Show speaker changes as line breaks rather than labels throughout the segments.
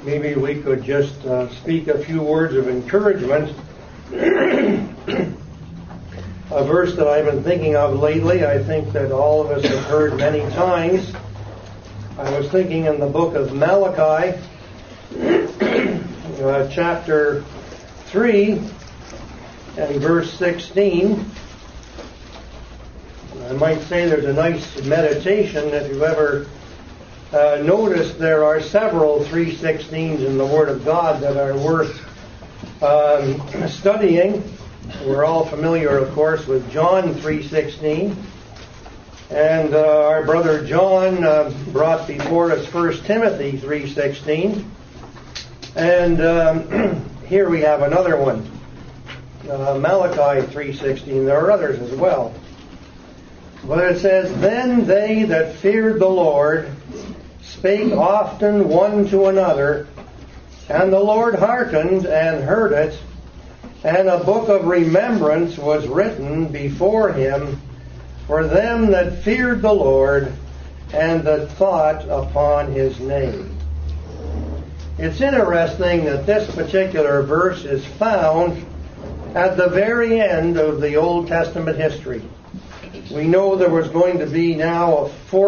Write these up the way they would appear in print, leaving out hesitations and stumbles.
Maybe we could just speak a few words of encouragement. A verse that I've been thinking of lately, I think that all of us have heard many times. I was thinking in the book of Malachi, chapter 3 and verse 16. I might say there's a nice meditation. If you've ever noticed, there are several 3:16s in the Word of God that are worth studying. We're all familiar, of course, with John 3:16. And our brother John brought before us 1 Timothy 3:16. And here we have another one, Malachi 3:16. There are others as well. But it says, "Then they that feared the Lord spake often one to another, and the Lord hearkened and heard it, and a book of remembrance was written before him for them that feared the Lord and that thought upon his name." It's interesting that this particular verse is found at the very end of the Old Testament history. We know there was going to be now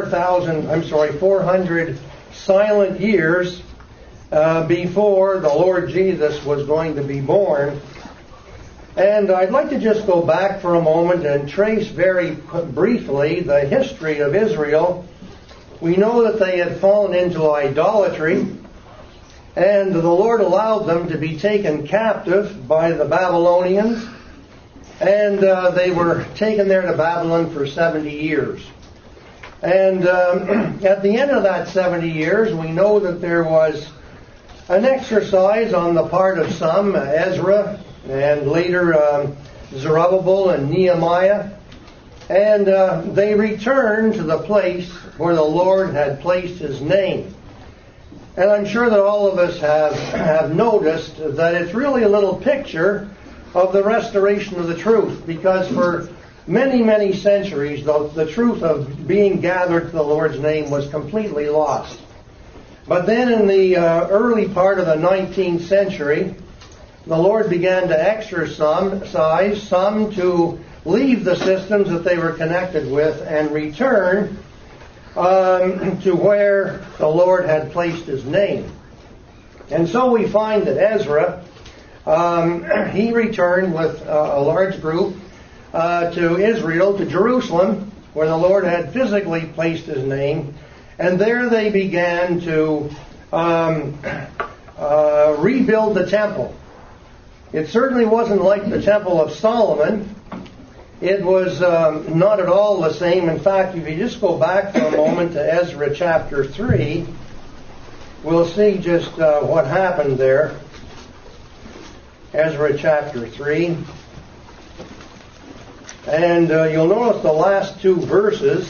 400 silent years before the Lord Jesus was going to be born. And I'd like to just go back for a moment and trace very briefly the history of Israel. We know that they had fallen into idolatry, and the Lord allowed them to be taken captive by the Babylonians, and they were taken there to Babylon for 70 years. And at the end of that 70 years, we know that there was an exercise on the part of some, Ezra, and later Zerubbabel and Nehemiah, and they returned to the place where the Lord had placed His name. And I'm sure that all of us have noticed that it's really a little picture of the restoration of the truth, because for many, many centuries, the truth of being gathered to the Lord's name was completely lost. But then in the early part of the 19th century, the Lord began to exercise some to leave the systems that they were connected with and return to where the Lord had placed His name. And so we find that Ezra, he returned with a large group to Israel, to Jerusalem, where the Lord had physically placed His name. And there they began to rebuild the temple. It certainly wasn't like the Temple of Solomon. It was not at all the same. In fact, if you just go back for a moment to Ezra chapter 3, we'll see just what happened there. Ezra chapter 3. And you'll notice the last two verses.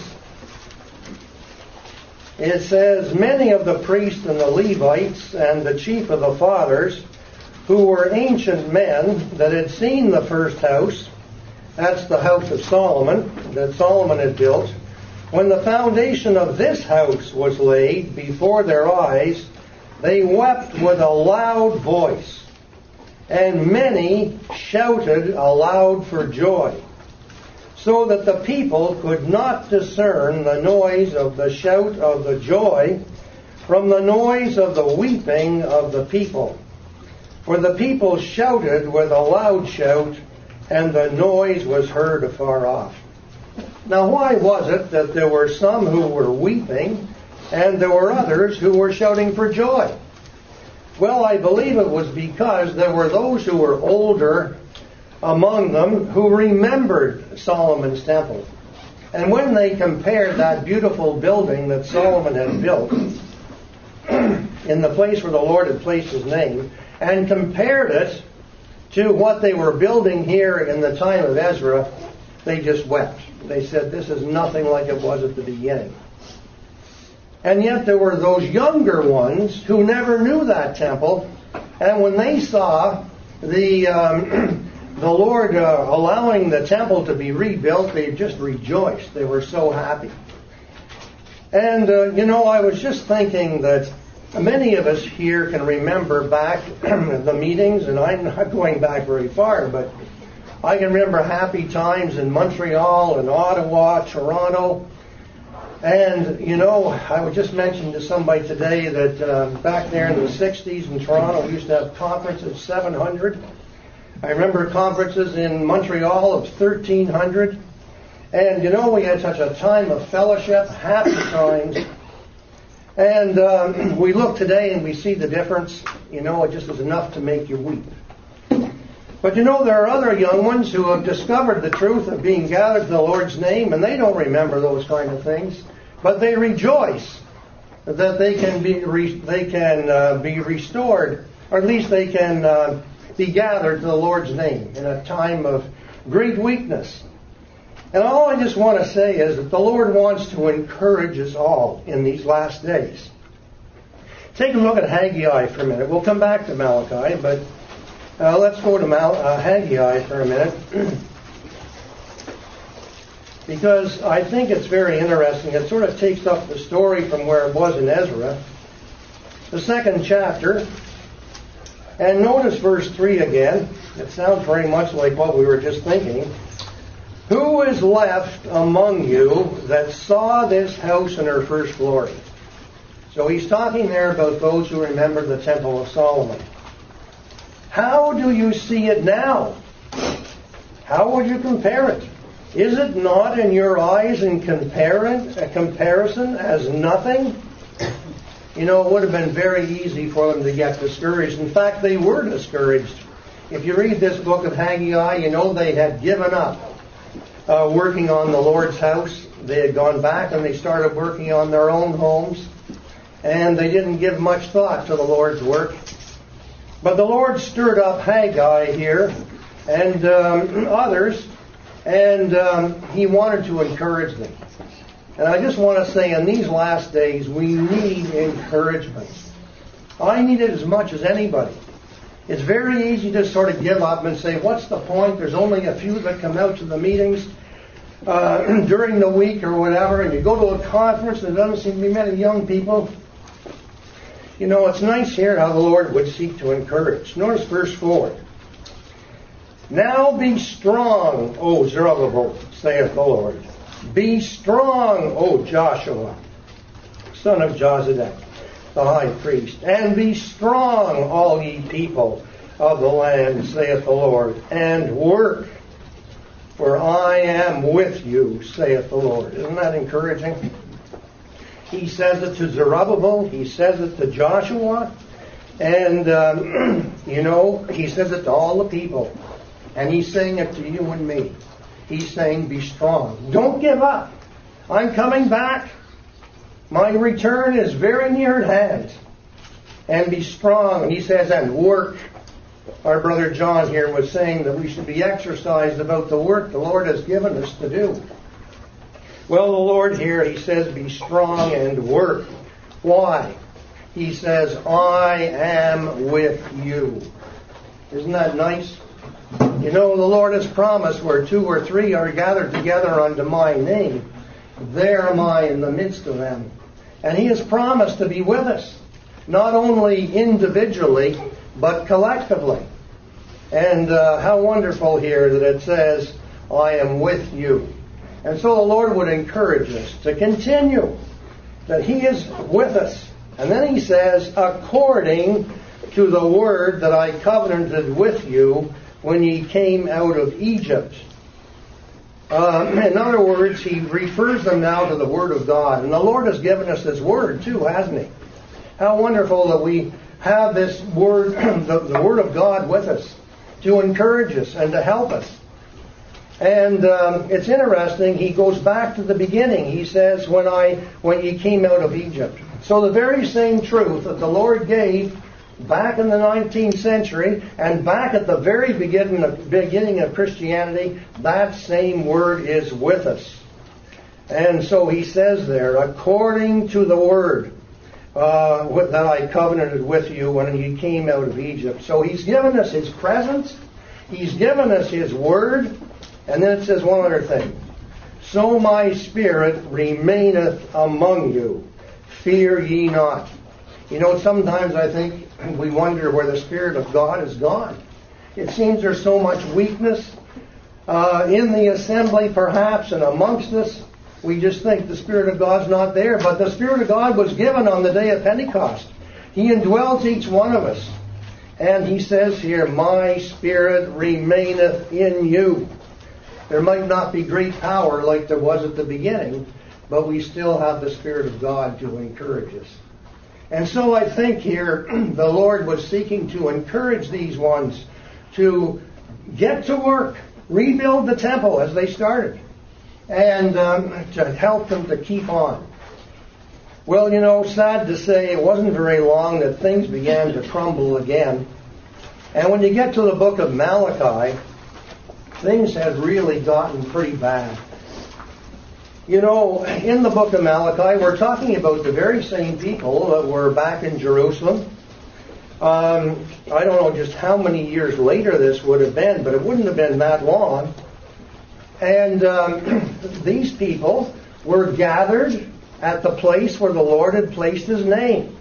It says, "Many of the priests and the Levites and the chief of the fathers, who were ancient men that had seen the first house," that's the house of Solomon, that Solomon had built, "when the foundation of this house was laid before their eyes, they wept with a loud voice, and many shouted aloud for joy, so that the people could not discern the noise of the shout of the joy from the noise of the weeping of the people. For the people shouted with a loud shout, and the noise was heard afar off." Now, why was it that there were some who were weeping and there were others who were shouting for joy? Well, I believe it was because there were those who were older among them who remembered Solomon's temple. And when they compared that beautiful building that Solomon had built in the place where the Lord had placed His name, and compared it to what they were building here in the time of Ezra, they just wept. They said, "This is nothing like it was at the beginning." And yet there were those younger ones who never knew that temple, and when they saw the Lord allowing the temple to be rebuilt, they just rejoiced. They were so happy. And, I was just thinking that Many of us here can remember back the meetings, and I'm not going back very far, but I can remember happy times in Montreal and Ottawa, Toronto. And, I would just mention to somebody today that back there in the 60s in Toronto, we used to have conferences, 700. I remember conferences in Montreal of 1,300. And, we had such a time of fellowship, happy times. And we look today and we see the difference. It just is enough to make you weep. But there are other young ones who have discovered the truth of being gathered to the Lord's name, and they don't remember those kind of things. But they rejoice that they can be restored, or at least they can be gathered to the Lord's name in a time of great weakness. And all I just want to say is that the Lord wants to encourage us all in these last days. Take a look at Haggai for a minute. We'll come back to Malachi, but let's go to Haggai for a minute. Because I think it's very interesting. It sort of takes up the story from where it was in Ezra. The second chapter. And notice verse 3 again. It sounds very much like what we were just thinking. Who is left among you that saw this house in her first glory? So he's talking there about those who remember the Temple of Solomon. How do you see it now? How would you compare it? Is it not in your eyes in comparison as nothing? It would have been very easy for them to get discouraged. In fact, they were discouraged. If you read this book of Haggai, they had given up working on the Lord's house. They had gone back and they started working on their own homes. And they didn't give much thought to the Lord's work. But the Lord stirred up Haggai here and others. And he wanted to encourage them. And I just want to say, in these last days, we need encouragement. I need it as much as anybody. It's very easy to sort of give up and say, what's the point? There's only a few that come out to the meetings during the week or whatever, and you go to a conference and there doesn't seem to be many young people. It's nice here how the Lord would seek to encourage. Notice verse 4. Now be strong, O Zerubbabel, saith the Lord. Be strong, O Joshua, son of Jozadak, the high priest. And be strong, all ye people of the land, saith the Lord. And work, for I am with you, saith the Lord. Isn't that encouraging? He says it to Zerubbabel. He says it to Joshua. And, he says it to all the people. And he's saying it to you and me. He's saying, be strong. Don't give up. I'm coming back. My return is very near at hand. And be strong. And he says, and work. Our brother John here was saying that we should be exercised about the work the Lord has given us to do. Well, the Lord here, he says, be strong and work. Why? He says, I am with you. Isn't that nice? The Lord has promised where 2 or 3 are gathered together unto my name, there am I in the midst of them. And he has promised to be with us, not only individually, but collectively. And how wonderful here that it says, I am with you. And so the Lord would encourage us to continue, that he is with us. And then he says, according to the word that I covenanted with you when ye came out of Egypt. In other words, he refers them now to the Word of God. And the Lord has given us His Word too, hasn't He? How wonderful that we have this Word, the Word of God with us to encourage us and to help us. And it's interesting, he goes back to the beginning. He says, when ye came out of Egypt. So the very same truth that the Lord gave back in the 19th century and back at the very beginning of Christianity, that same word is with us. And so he says there, according to the word that I covenanted with you when you came out of Egypt. So he's given us his presence. He's given us his word. And then it says one other thing. So my spirit remaineth among you. Fear ye not. You know, sometimes I think we wonder where the Spirit of God has gone. It seems there's so much weakness in the assembly, perhaps, and amongst us. We just think the Spirit of God's not there. But the Spirit of God was given on the day of Pentecost. He indwells each one of us. And He says here, my Spirit remaineth in you. There might not be great power like there was at the beginning, but we still have the Spirit of God to encourage us. And so I think here the Lord was seeking to encourage these ones to get to work, rebuild the temple as they started, and to help them to keep on. Well, you know, sad to say, it wasn't very long that things began to crumble again. And when you get to the book of Malachi, things had really gotten pretty bad. You know, in the book of Malachi, we're talking about the very same people that were back in Jerusalem. I don't know just how many years later this would have been, but it wouldn't have been that long. And these people were gathered at the place where the Lord had placed His name.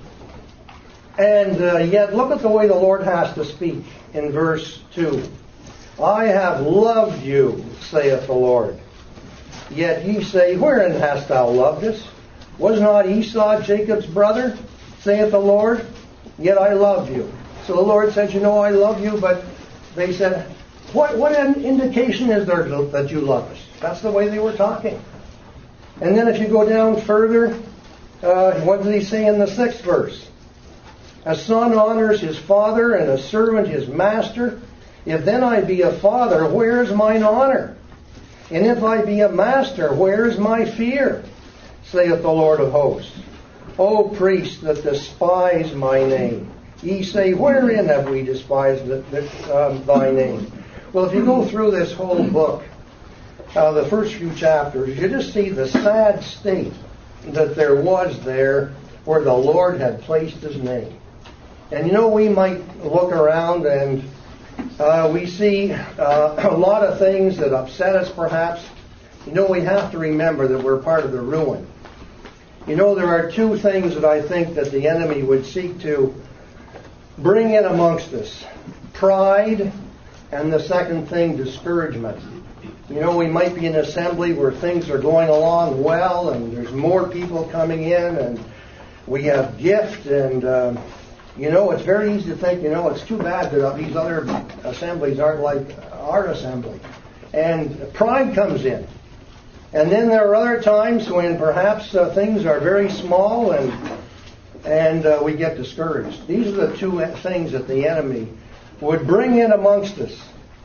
And yet, look at the way the Lord has to speak in verse 2. I have loved you, saith the Lord. Yet ye say, wherein hast thou loved us? Was not Esau Jacob's brother, saith the Lord? Yet I loved you. So the Lord said, you know, I love you, but they said, what indication is there that you love us? That's the way they were talking. And then if you go down further, what does He say in the 6th verse? A son honors his father, and a servant his master. If then I be a father, where is mine honor? And if I be a master, where is my fear? Saith the Lord of hosts. O priests that despise my name, ye say, wherein have we despised thy name? Well, if you go through this whole book, the first few chapters, you just see the sad state that there was there where the Lord had placed His name. And you know, we might look around and we see a lot of things that upset us perhaps. You know, we have to remember that we're part of the ruin. You know, there are two things that I think that the enemy would seek to bring in amongst us. Pride, and the second thing, discouragement. You know, we might be in an assembly where things are going along well, and there's more people coming in, and we have gift, and you know, it's very easy to think, you know, it's too bad that these other assemblies aren't like our assembly. And pride comes in. And then there are other times when perhaps things are very small and we get discouraged. These are the two things that the enemy would bring in amongst us.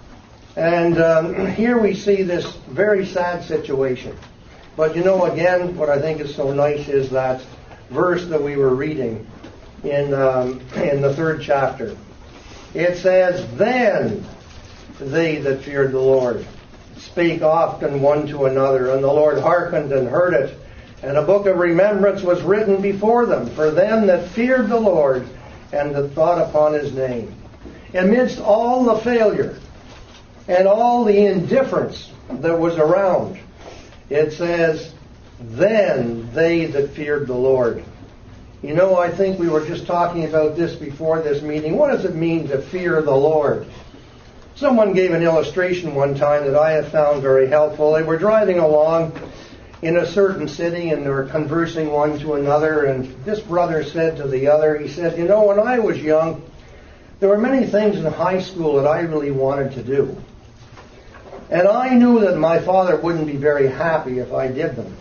And here we see this very sad situation. But you know, again, what I think is so nice is that verse that we were reading in the 3rd chapter. It says, then they that feared the Lord spake often one to another, and the Lord hearkened and heard it. And a book of remembrance was written before them for them that feared the Lord and that thought upon His name. Amidst all the failure and all the indifference that was around, it says, then they that feared the Lord. You know, I think we were just talking about this before this meeting. What does it mean to fear the Lord? Someone gave an illustration one time that I have found very helpful. They were driving along in a certain city and they were conversing one to another, and this brother said to the other, he said, you know, when I was young, there were many things in high school that I really wanted to do. And I knew that my father wouldn't be very happy if I did them.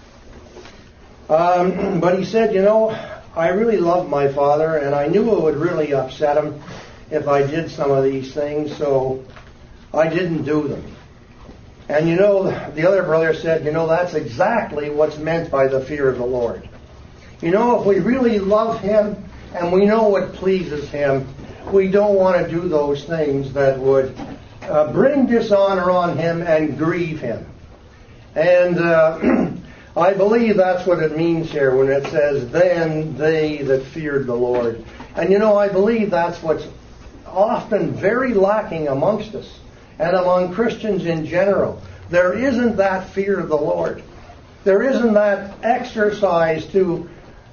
But he said, you know, I really loved my father, and I knew it would really upset him if I did some of these things, so I didn't do them. And you know, the other brother said, you know, that's exactly what's meant by the fear of the Lord. You know, if we really love Him and we know what pleases Him, we don't want to do those things that would bring dishonor on Him and grieve Him. And I believe that's what it means here when it says, then they that feared the Lord. And you know, I believe that's what's often very lacking amongst us and among Christians in general. There isn't that fear of the Lord. There isn't that exercise to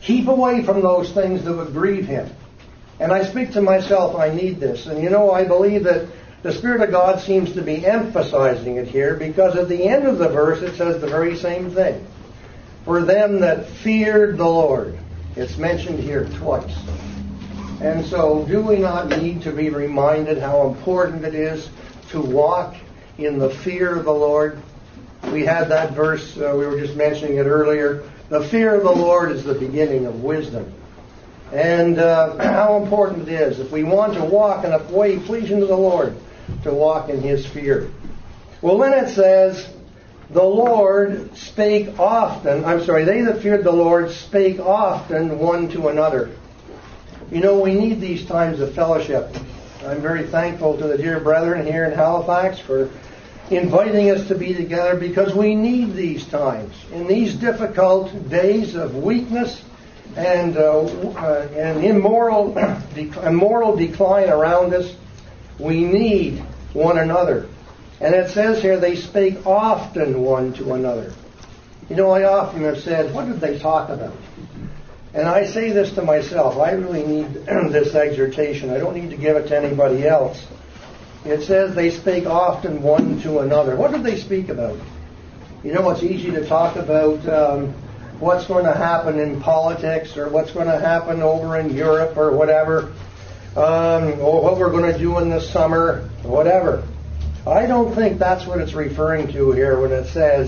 Keep away from those things that would grieve Him. And I speak to myself, I need this. And I believe that the Spirit of God seems to be emphasizing it here, because at the end of the verse it says the very same thing. For them that feared the Lord. It's mentioned here twice. And so, do we not need to be reminded how important it is to walk in the fear of the Lord? We had that verse, we were just mentioning it earlier. The fear of the Lord is the beginning of wisdom. And how important it is, if we want to walk in a way pleasing to the Lord, to walk in His fear. Well, then it says, the Lord spake often, they that feared the Lord spake often one to another. We need these times of fellowship. I'm very thankful to the dear brethren here in Halifax for inviting us to be together, because we need these times. In these difficult days of weakness and immoral decline around us, we need one another. And it says here, they spake often one to another. I often have said, what did they talk about? And I say this to myself, I really need this exhortation. I don't need to give it to anybody else. It says they spake often one to another. What did they speak about? It's easy to talk about what's going to happen in politics, or what's going to happen over in Europe, or whatever, or what we're going to do in the summer, whatever. I don't think that's what it's referring to here when it says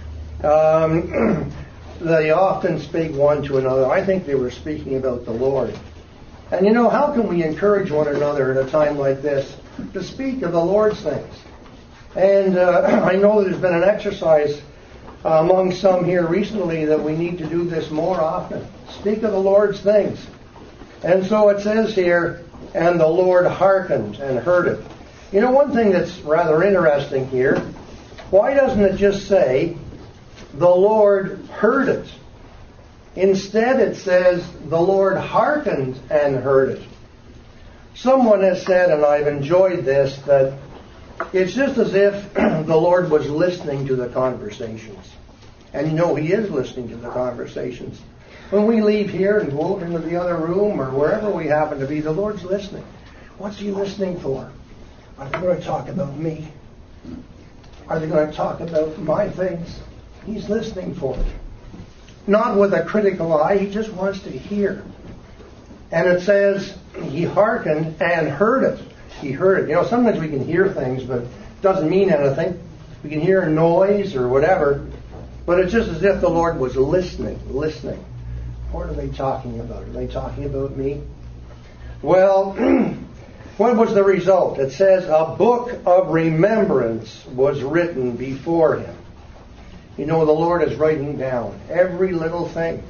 they often speak one to another. I think they were speaking about the Lord. And how can we encourage one another at a time like this to speak of the Lord's things? And I know there's been an exercise among some here recently that we need to do this more often. Speak of the Lord's things. And so it says here, and the Lord hearkened and heard it. One thing that's rather interesting here, why doesn't it just say, the Lord heard it? Instead it says, the Lord hearkened and heard it. Someone has said, and I've enjoyed this, that it's just as if the Lord was listening to the conversations. And He is listening to the conversations. When we leave here and go into the other room or wherever we happen to be, the Lord's listening. What's He listening for? Are they going to talk about me? Are they going to talk about my things? He's listening for it. Not with a critical eye, He just wants to hear. And it says, He hearkened and heard it. He heard it. Sometimes we can hear things, but it doesn't mean anything. We can hear a noise or whatever, but it's just as if the Lord was listening. What are they talking about? Are they talking about me? Well, what was the result? It says, a book of remembrance was written before Him. The Lord is writing down every little thing.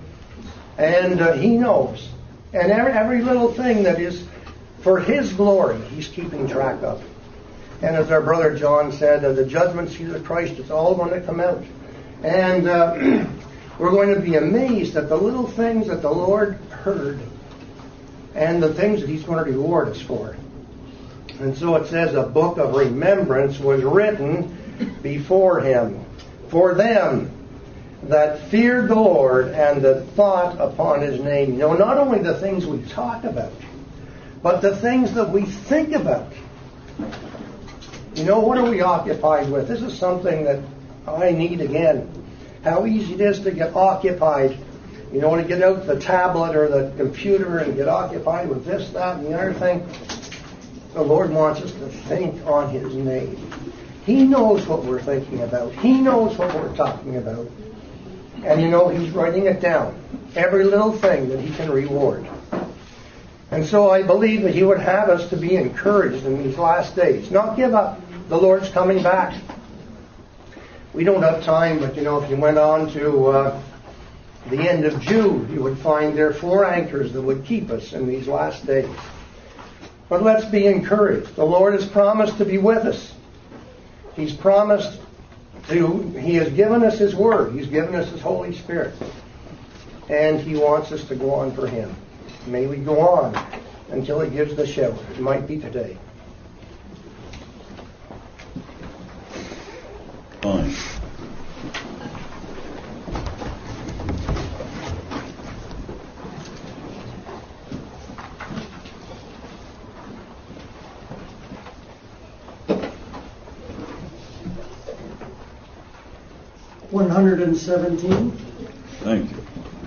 And He knows. And every little thing that is for His glory, He's keeping track of. And as our brother John said, the judgment seat of Christ, it's all going to come out. And we're going to be amazed at the little things that the Lord heard and the things that He's going to reward us for. And so it says, a book of remembrance was written before Him, for them that feared the Lord and that thought upon His name. Not only the things we talk about, but the things that we think about. What are we occupied with? This is something that I need again. How easy it is to get occupied. To get out the tablet or the computer and get occupied with this, that, and the other thing. The Lord wants us to think on His name. He knows what we're thinking about. He knows what we're talking about. And He's writing it down. Every little thing that He can reward. And so I believe that He would have us to be encouraged in these last days. Not give up. The Lord's coming back. We don't have time, but if you went on to the end of Jude, you would find there 4 anchors that would keep us in these last days. But let's be encouraged. The Lord has promised to be with us. He has given us His Word. He's given us His Holy Spirit. And He wants us to go on for Him. May we go on until He gives the shout. It might be today.
Fine. 117.
Thank you.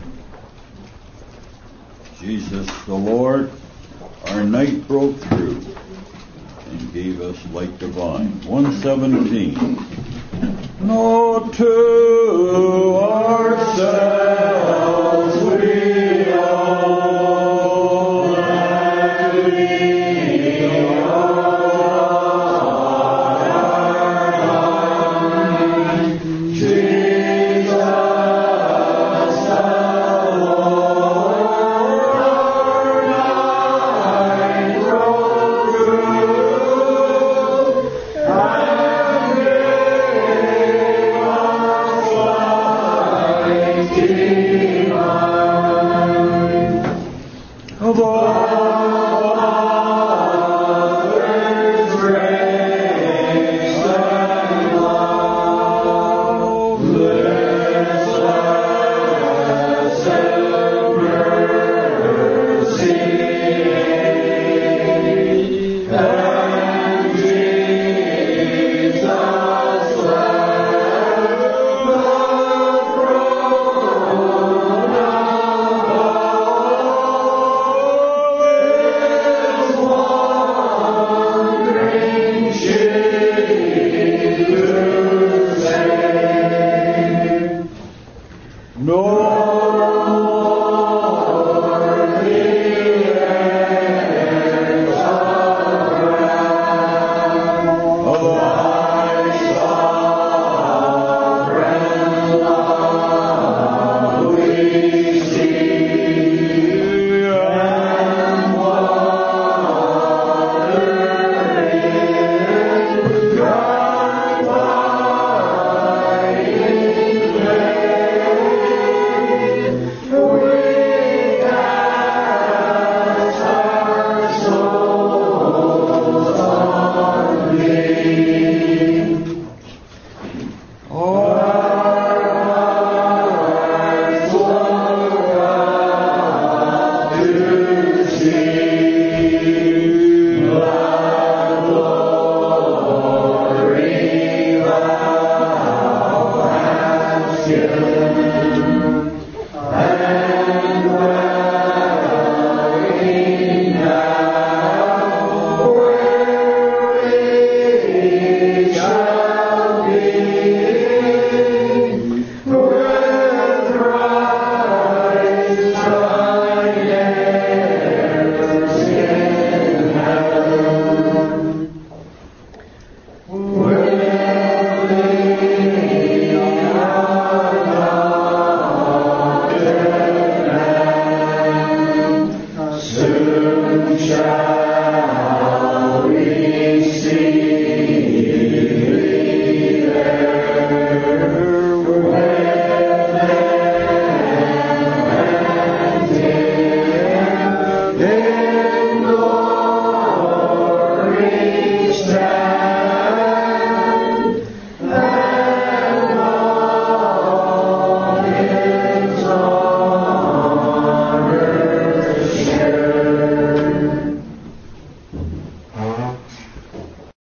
Jesus the Lord, our night broke through and gave us light divine. 117. Not to ourselves we owe that we are. Jesus the Lord, our night broke through and gave us light divine.